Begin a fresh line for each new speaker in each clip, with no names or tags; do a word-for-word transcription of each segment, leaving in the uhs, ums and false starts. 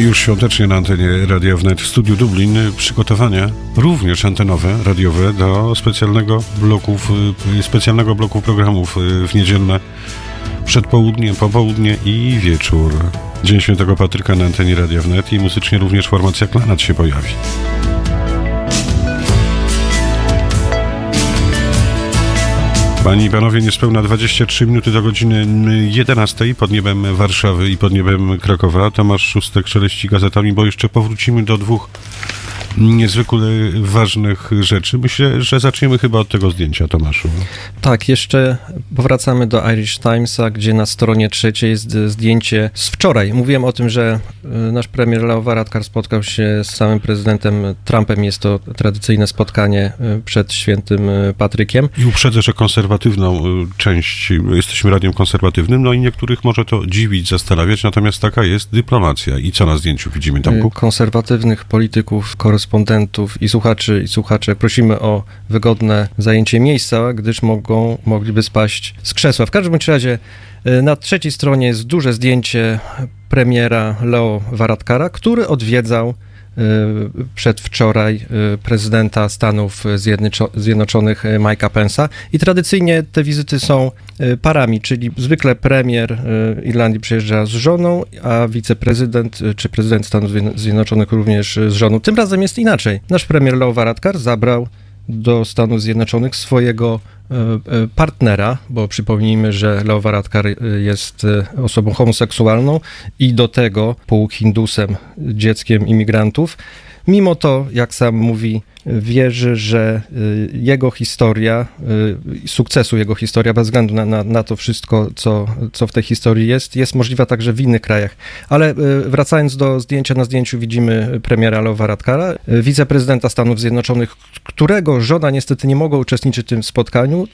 Już świątecznie na antenie Radia Wnet w studiu Dublin przygotowania również antenowe, radiowe do specjalnego bloków, specjalnego bloku programów w niedzielne przedpołudnie, popołudnie i wieczór. Dzień Świętego Patryka na antenie Radia Wnet i muzycznie również formacja Klanat się pojawi. Panie i panowie, niespełna dwadzieścia trzy minuty do godziny jedenastej pod niebem Warszawy i pod niebem Krakowa. Tomasz Szóstek szeleści gazetami, bo jeszcze powrócimy do dwóch niezwykle ważnych rzeczy. Myślę, że zaczniemy chyba od tego zdjęcia, Tomaszu.
Tak, jeszcze powracamy do Irish Timesa, gdzie na stronie trzeciej jest zdjęcie z wczoraj. Mówiłem o tym, że nasz premier Leo Varadkar spotkał się z samym prezydentem Trumpem. Jest to tradycyjne spotkanie przed Świętym Patrykiem.
I uprzedzę, że konserwatywną część, jesteśmy radiem konserwatywnym, no i niektórych może to dziwić, zastanawiać, natomiast taka jest dyplomacja. I co na zdjęciu widzimy, Tomku?
Konserwatywnych polityków, korespondentów i słuchaczy i słuchaczek prosimy o wygodne zajęcie miejsca, gdyż mogą, mogliby spaść z krzesła. W każdym bądź razie na trzeciej stronie jest duże zdjęcie premiera Leo Varadkara, który odwiedzał przedwczoraj prezydenta Stanów Zjednoczonych Mike'a Pence'a i tradycyjnie te wizyty są parami, czyli zwykle premier Irlandii przyjeżdża z żoną, a wiceprezydent czy prezydent Stanów Zjednoczonych również z żoną. Tym razem jest inaczej. Nasz premier Leo Varadkar zabrał do Stanów Zjednoczonych swojego partnera, bo przypomnijmy, że Leo Varadkar jest osobą homoseksualną i do tego półhindusem, dzieckiem imigrantów. Mimo to, jak sam mówi, wierzy, że jego historia, sukcesu jego historia, bez względu na, na, na to wszystko, co, co w tej historii jest, jest możliwa także w innych krajach. Ale wracając do zdjęcia, na zdjęciu widzimy premiera Leo Varadkara, wiceprezydenta Stanów Zjednoczonych, którego żona niestety nie mogła uczestniczyć w tym spotkaniu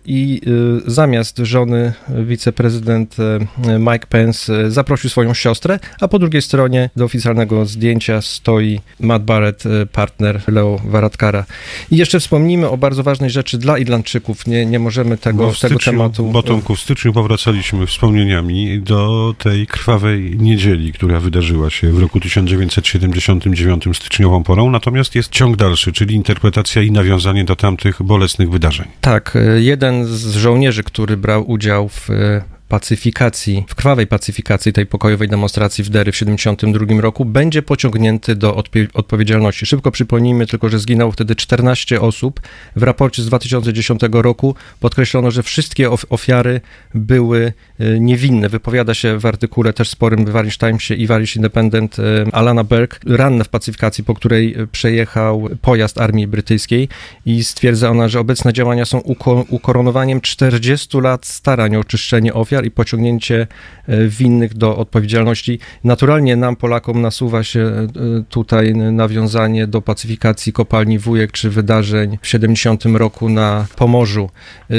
i zamiast żony wiceprezydent Mike Pence zaprosił swoją siostrę, a po drugiej stronie do oficjalnego zdjęcia stoi Matt Barrett, partner Leo Varadkara. Varadkara. I jeszcze wspomnijmy o bardzo ważnej rzeczy dla Irlandczyków. Nie, nie możemy tego,
styczniu,
tego tematu...
Bo Tomku, w styczniu powracaliśmy wspomnieniami do tej krwawej niedzieli, która wydarzyła się w roku tysiąc dziewięćset siedemdziesiątym dziewiątym styczniową porą, natomiast jest ciąg dalszy, czyli interpretacja i nawiązanie do tamtych bolesnych wydarzeń.
Tak, jeden z żołnierzy, który brał udział w pacyfikacji, w krwawej pacyfikacji tej pokojowej demonstracji w Derry w siedemdziesiątym drugim roku, będzie pociągnięty do odpi- odpowiedzialności. Szybko przypomnijmy tylko, że zginęło wtedy czternaście osób. W raporcie z dwa tysiące dziesiątego roku podkreślono, że wszystkie of- ofiary były y, niewinne. Wypowiada się w artykule też sporym w Irish Timesie i w Irish Independent y, Alana Burke, ranna w pacyfikacji, po której przejechał pojazd armii brytyjskiej i stwierdza ona, że obecne działania są uko- ukoronowaniem czterdziestu lat starań o oczyszczenie ofiar i pociągnięcie winnych do odpowiedzialności. Naturalnie nam, Polakom, nasuwa się tutaj nawiązanie do pacyfikacji kopalni Wujek czy wydarzeń w siedemdziesiątym roku na Pomorzu.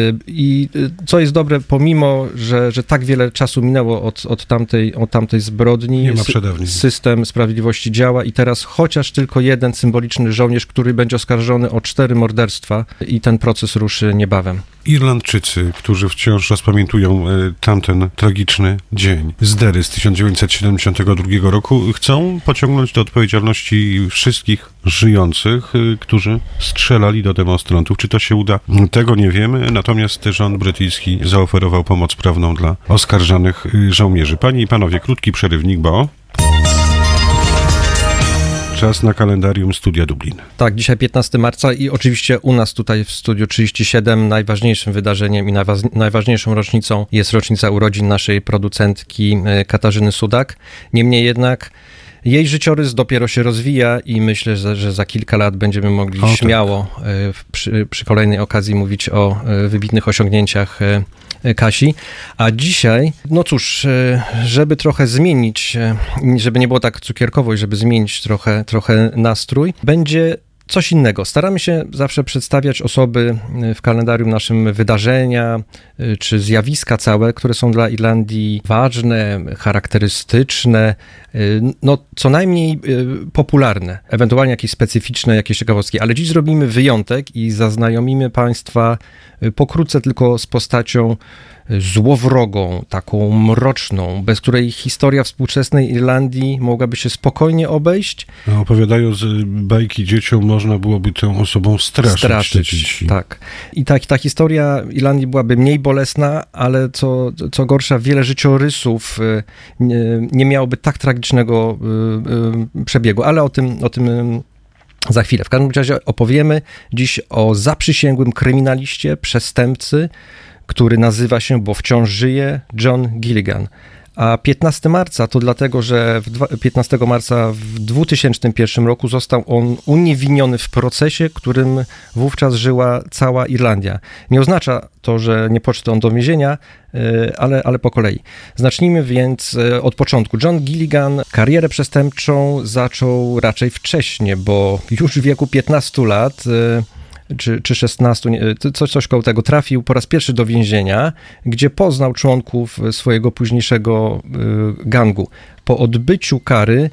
I co jest dobre, pomimo, że, że tak wiele czasu minęło od, od, tamtej, od tamtej zbrodni,
nie ma przedawnień.
System sprawiedliwości działa i teraz chociaż tylko jeden symboliczny żołnierz, który będzie oskarżony o cztery morderstwa i ten proces ruszy niebawem.
Irlandczycy, którzy wciąż rozpamiętują tamten tragiczny dzień z Derry z tysiąc dziewięćset siedemdziesiątego drugiego roku, chcą pociągnąć do odpowiedzialności wszystkich żyjących, którzy strzelali do demonstrantów. Czy to się uda? Tego nie wiemy, natomiast rząd brytyjski zaoferował pomoc prawną dla oskarżanych żołnierzy. Panie i panowie, krótki przerywnik, bo... Czas na kalendarium Studia Dublin.
Tak, dzisiaj piętnastego marca i oczywiście u nas tutaj w Studiu trzydzieści siedem najważniejszym wydarzeniem i najwa- najważniejszą rocznicą jest rocznica urodzin naszej producentki Katarzyny Sudak. Niemniej jednak jej życiorys dopiero się rozwija i myślę, że, że za kilka lat będziemy mogli o, śmiało tak. przy, przy kolejnej okazji mówić o wybitnych osiągnięciach Kasi. A dzisiaj, no cóż, żeby trochę zmienić, żeby nie było tak cukierkowo i żeby zmienić trochę, trochę nastrój, będzie coś innego. Staramy się zawsze przedstawiać osoby w kalendarium naszym wydarzenia czy zjawiska całe, które są dla Irlandii ważne, charakterystyczne, no co najmniej popularne, ewentualnie jakieś specyficzne, jakieś ciekawostki, ale dziś zrobimy wyjątek i zaznajomimy Państwa pokrótce tylko z postacią złowrogą, taką mroczną, bez której historia współczesnej Irlandii mogłaby się spokojnie obejść.
A opowiadając bajki dzieciom, można byłoby tę osobą straszyć.
Straszyć, tak. I ta, ta historia Irlandii byłaby mniej bolesna, ale co, co gorsza, wiele życiorysów nie, nie miałoby tak tragicznego przebiegu, ale o tym, o tym za chwilę. W każdym razie opowiemy dziś o zaprzysięgłym kryminaliście, przestępcy, który nazywa się, bo wciąż żyje, John Gilligan. A piętnastego marca to dlatego, że piętnastego marca w dwa tysiące pierwszym roku został on uniewinniony w procesie, którym wówczas żyła cała Irlandia. Nie oznacza to, że nie poszedł on do więzienia, ale, ale po kolei. Zacznijmy więc od początku. John Gilligan karierę przestępczą zaczął raczej wcześnie, bo już w wieku piętnastu lat czy, czy szesnastu, coś, coś koło tego, trafił po raz pierwszy do więzienia, gdzie poznał członków swojego późniejszego gangu. Po odbyciu kary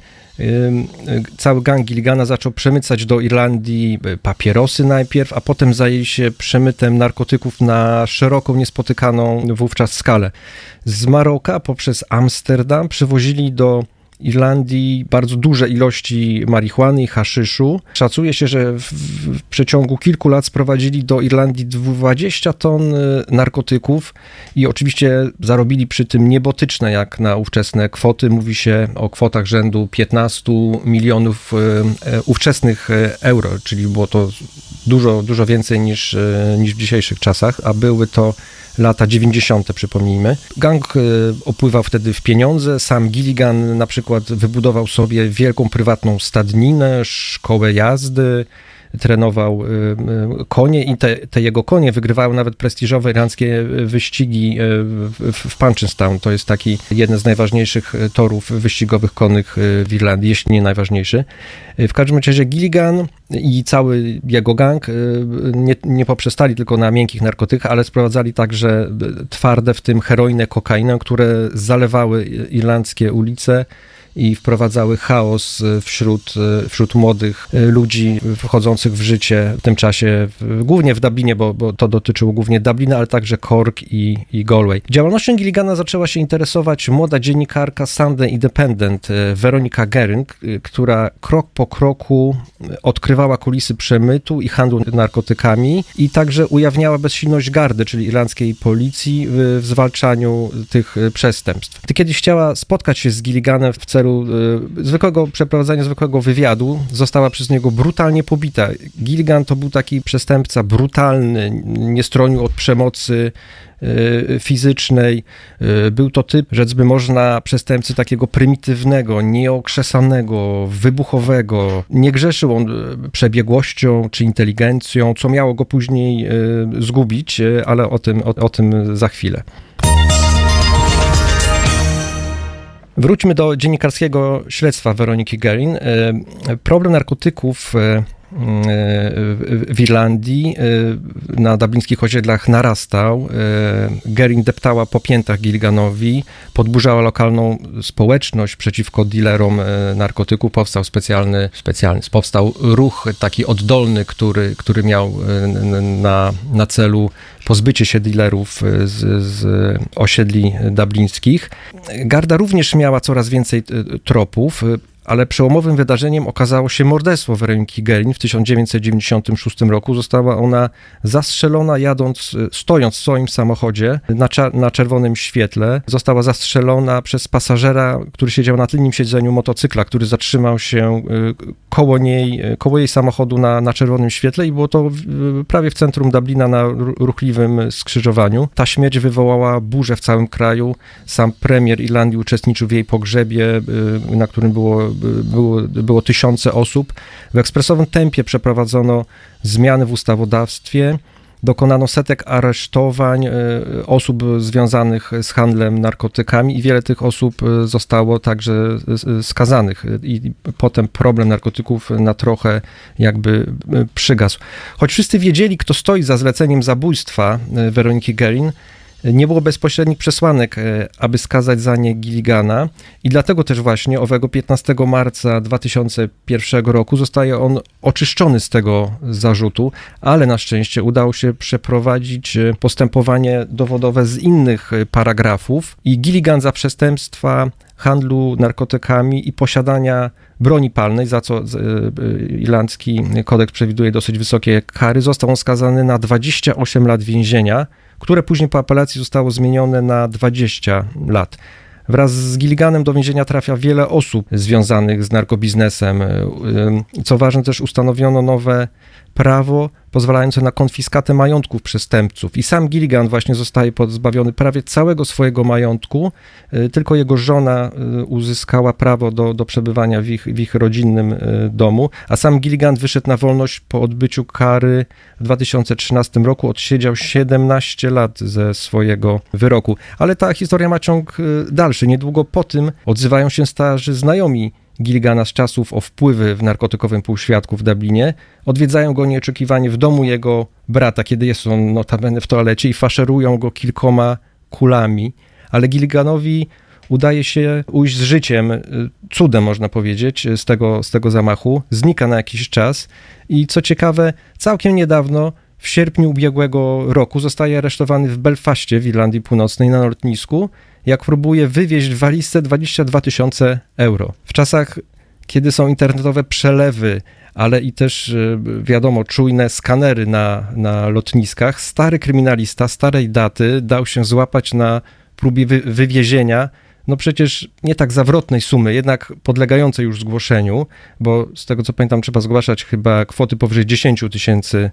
cały gang Gilligana zaczął przemycać do Irlandii papierosy najpierw, a potem zajęli się przemytem narkotyków na szeroką, niespotykaną wówczas skalę. Z Maroka poprzez Amsterdam przywozili do Irlandii bardzo duże ilości marihuany i haszyszu. Szacuje się, że w, w przeciągu kilku lat sprowadzili do Irlandii dwadzieścia ton narkotyków i oczywiście zarobili przy tym niebotyczne jak na ówczesne kwoty. Mówi się o kwotach rzędu piętnastu milionów e, ówczesnych euro, czyli było to dużo, dużo więcej niż, niż w dzisiejszych czasach, a były to lata dziewięćdziesiąte, przypomnijmy. Gang opływał wtedy w pieniądze. Sam Gilligan na przykład wybudował sobie wielką prywatną stadninę, szkołę jazdy, trenował konie i te, te jego konie wygrywały nawet prestiżowe irlandzkie wyścigi w, w Punchestown. To jest taki jeden z najważniejszych torów wyścigowych konnych w Irlandii, jeśli nie najważniejszy. W każdym razie Gilligan i cały jego gang nie, nie poprzestali tylko na miękkich narkotykach, ale sprowadzali także twarde, w tym heroinę, kokainę, które zalewały irlandzkie ulice i wprowadzały chaos wśród, wśród młodych ludzi wchodzących w życie w tym czasie, głównie w Dublinie, bo, bo to dotyczyło głównie Dublina, ale także Cork i, i Galway. Działalnością Gilligana zaczęła się interesować młoda dziennikarka Sunday Independent, Veronica Guerin, która krok po kroku odkrywała kulisy przemytu i handlu narkotykami i także ujawniała bezsilność gardy, czyli irlandzkiej policji, w zwalczaniu tych przestępstw. Gdy kiedyś chciała spotkać się z Gilliganem w celu zwykłego przeprowadzenia zwykłego wywiadu, została przez niego brutalnie pobita. Gilligan to był taki przestępca brutalny, nie stronił od przemocy fizycznej. Był to typ, rzec by można, przestępcy takiego prymitywnego, nieokrzesanego, wybuchowego. Nie grzeszył on przebiegłością czy inteligencją, co miało go później zgubić, ale o tym, o, o tym za chwilę. Wróćmy do dziennikarskiego śledztwa Weroniki Guerin. Problem narkotyków w Irlandii na dublińskich osiedlach narastał. Guerin deptała po piętach Gilliganowi, podburzała lokalną społeczność przeciwko dealerom narkotyków. Powstał specjalny, specjalny powstał ruch taki oddolny, który, który miał na, na celu pozbycie się dealerów z, z osiedli dublińskich. Garda również miała coraz więcej tropów, ale przełomowym wydarzeniem okazało się morderstwo Weroniki Guerin. W tysiąc dziewięćset dziewięćdziesiątym szóstym roku została ona zastrzelona jadąc, stojąc w swoim samochodzie na, cza- na czerwonym świetle. Została zastrzelona przez pasażera, który siedział na tylnym siedzeniu motocykla, który zatrzymał się koło niej, koło jej samochodu na, na czerwonym świetle i było to prawie w centrum Dublina na ruchliwym skrzyżowaniu. Ta śmierć wywołała burzę w całym kraju. Sam premier Irlandii uczestniczył w jej pogrzebie, na którym było Było, było tysiące osób. W ekspresowym tempie przeprowadzono zmiany w ustawodawstwie, dokonano setek aresztowań osób związanych z handlem narkotykami i wiele tych osób zostało także skazanych i potem problem narkotyków na trochę jakby przygasł. Choć wszyscy wiedzieli, kto stoi za zleceniem zabójstwa Weroniki Guerin, nie było bezpośrednich przesłanek, aby skazać za nie Gilligana i dlatego też właśnie owego piętnastego marca dwa tysiące pierwszego roku zostaje on oczyszczony z tego zarzutu, ale na szczęście udało się przeprowadzić postępowanie dowodowe z innych paragrafów i Gilligan za przestępstwa handlu narkotykami i posiadania broni palnej, za co irlandzki kodeks przewiduje dosyć wysokie kary, został on skazany na dwadzieścia osiem lat więzienia, które później po apelacji zostało zmienione na dwadzieścia lat. Wraz z Gilliganem do więzienia trafia wiele osób związanych z narkobiznesem. Co ważne, też ustanowiono nowe prawo pozwalające na konfiskatę majątków przestępców. I sam Gilligan właśnie zostaje pozbawiony prawie całego swojego majątku, tylko jego żona uzyskała prawo do, do przebywania w ich, w ich rodzinnym domu, a sam Gilligan wyszedł na wolność po odbyciu kary w dwa tysiące trzynastym roku, odsiedział siedemnaście lat ze swojego wyroku. Ale ta historia ma ciąg dalszy. Niedługo po tym odzywają się starzy znajomi Gilligana z czasów o wpływy w narkotykowym półświadku w Dublinie. Odwiedzają go nieoczekiwanie w domu jego brata, kiedy jest on notabene w toalecie i faszerują go kilkoma kulami, ale Gilliganowi udaje się ujść z życiem, cudem można powiedzieć, z tego, z tego zamachu. Znika na jakiś czas i co ciekawe, całkiem niedawno, w sierpniu ubiegłego roku, zostaje aresztowany w Belfaście w Irlandii Północnej na lotnisku, jak próbuje wywieźć w walizce dwadzieścia dwa tysiące euro. W czasach, kiedy są internetowe przelewy, ale i też, wiadomo, czujne skanery na, na lotniskach, stary kryminalista starej daty dał się złapać na próbie wy, wywiezienia, no przecież nie tak zawrotnej sumy, jednak podlegającej już zgłoszeniu, bo z tego co pamiętam trzeba zgłaszać chyba kwoty powyżej dziesięć tysięcy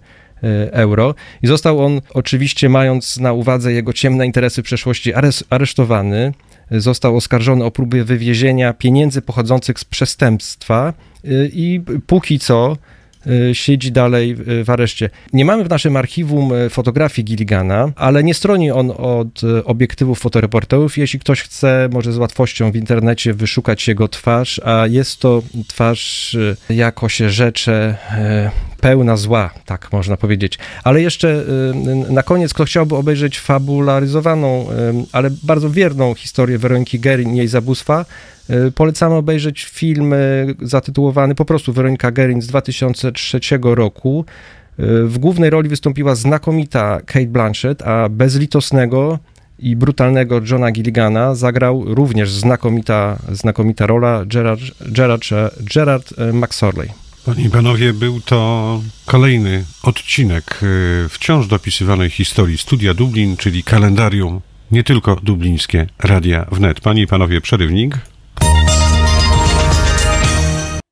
euro. I został on oczywiście, mając na uwadze jego ciemne interesy w przeszłości, aresztowany. Został oskarżony o próbę wywiezienia pieniędzy pochodzących z przestępstwa i póki co siedzi dalej w areszcie. Nie mamy w naszym archiwum fotografii Gilligana, ale nie stroni on od obiektywów fotoreporterów. Jeśli ktoś chce, może z łatwością w internecie wyszukać jego twarz, a jest to twarz, jako się rzecze, pełna zła, tak można powiedzieć. Ale jeszcze na koniec, kto chciałby obejrzeć fabularyzowaną, ale bardzo wierną historię Weroniki Guerin i jej zabójstwa, polecamy obejrzeć film zatytułowany po prostu Weronika Guerin z dwa tysiące trzeciego roku. W głównej roli wystąpiła znakomita Cate Blanchett, a bezlitosnego i brutalnego Johna Gilligana zagrał również znakomita, znakomita rola Gerard, Gerard, Gerard McSorley.
Panie i panowie, był to kolejny odcinek wciąż dopisywanej historii Studia Dublin, czyli kalendarium nie tylko dublińskie Radia Wnet. Panie i panowie, przerywnik.